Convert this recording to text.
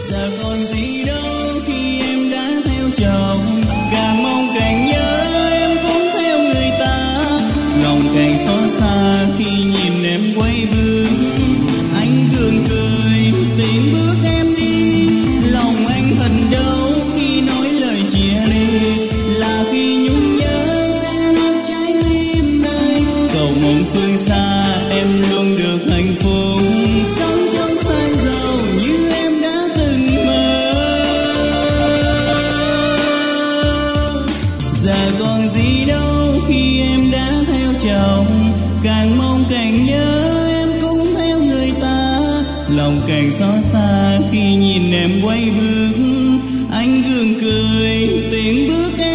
Giờ còn gì đâu khi em đã theo chồng, càng mong càng nhớ em cũng theo người ta. Lòng càng xót xa khi nhìn em quay bước, anh gượng cười tìm bước em đi. Lòng anh hận đâu khi nói lời chia ly, là khi nhung nhớ sẽ nát trái tim này. Cầu mong phương xa em luôn được hạnh phúc, sống trong phai dầu như em đã từng mơ. Giờ còn gì đâu khi em đã theo chồng, càng mong càng nhớ em cũng theo người ta. Lòng càng xót xa khi nhìn em quay bước, anh gượng cười tiến bước em